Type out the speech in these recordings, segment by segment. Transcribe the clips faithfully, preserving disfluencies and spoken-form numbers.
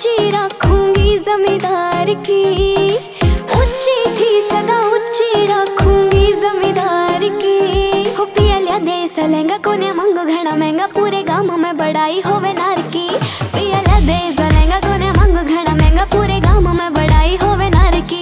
ऊंची रखूंगी जमींदार की, ऊंची थी सदा ऊंची रखूंगी जमींदार की। हो पिया लिया देश लहंगा कोने मंगो घना महंगा, पूरे गांव में बड़ाई होवे नार की। पिया लिया देश लहंगा कोने मंगो घना महंगा, पूरे गांव में बड़ाई होवे नार की।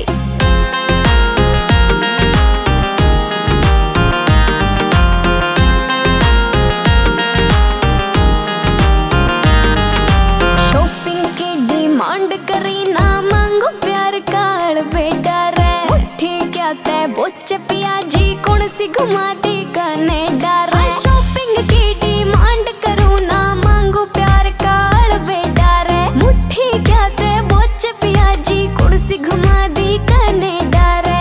बोच पिया जी कौन सी घुमाती कनेडा रे, शॉपिंग की डिमांड करूँ ना मांगू प्यार का बेटा रे। मुट्ठी क्या ते बोच पिया जी कौन सी घुमा दी कनेडा रे,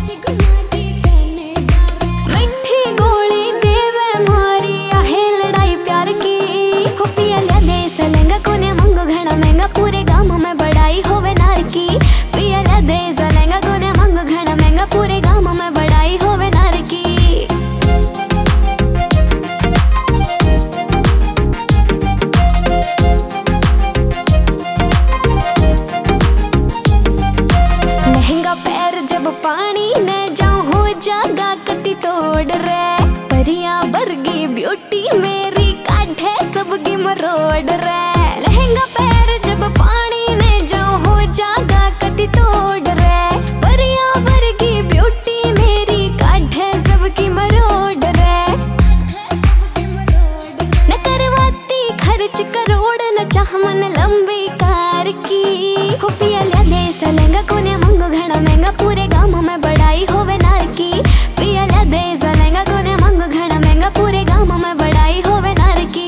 मिठी गोली देवे मारी आहे लड़ाई प्यार की। हो पिया लिया देश लहंगा कोने मंगो घना महंगा, पूरे गांव में बड़ाई होवे नार की। पिया लिया देश लहंगा कोने मंगो घना महंगा, पूरे गांव में बड़ाई होवे नार की। लहंगा पैर जब पानी में जाऊं हो जागा कटी तोड़ रे, परियां बरगी ब्यूटी मेरी काढ़े सबकी मरोड़ रे। लहंगा पैर जब पानी में जाऊं हो जागा कटी तोड़ रे, परियां बरगी ब्यूटी मेरी काढ़े सबकी मरोड़ रे। न करवाती खर्च करोड़ न चाह मन लंबी कार की। हो पिया लिया देश लहंगा कोने मंगो घना महंगा, पूरे गांव में बड़ाई होवे नार की। पिया लिया देश लहंगा कोने मंगो घना महंगा, पूरे गांव में बड़ाई होवे नार की।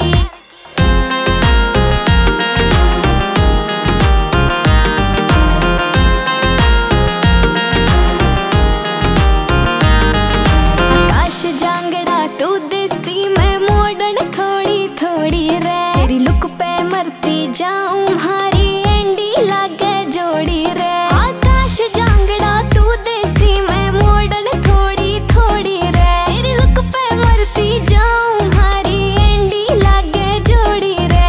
आकाश जांगड़ा तू देसी मैं मॉडर्न थोड़ी थोड़ी रे, तेरी लुक पे मरती जाऊं भारी एंडी लागे जोड़ी रे। आकाश जांगड़ा तू देसी मैं मॉडर्न थोड़ी थोड़ी रे, तेरी लुक पे मरती जाऊं भारी एंडी लागे जोड़ी रे।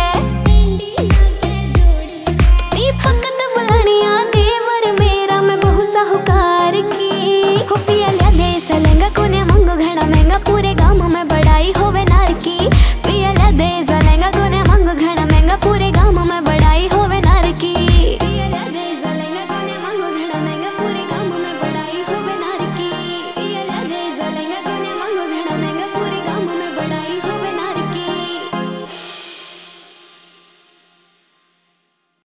दीपक दबलनिया देवर मेरा मैं बहु साहूकार की। हो पिया लिया देश लहंगा कोने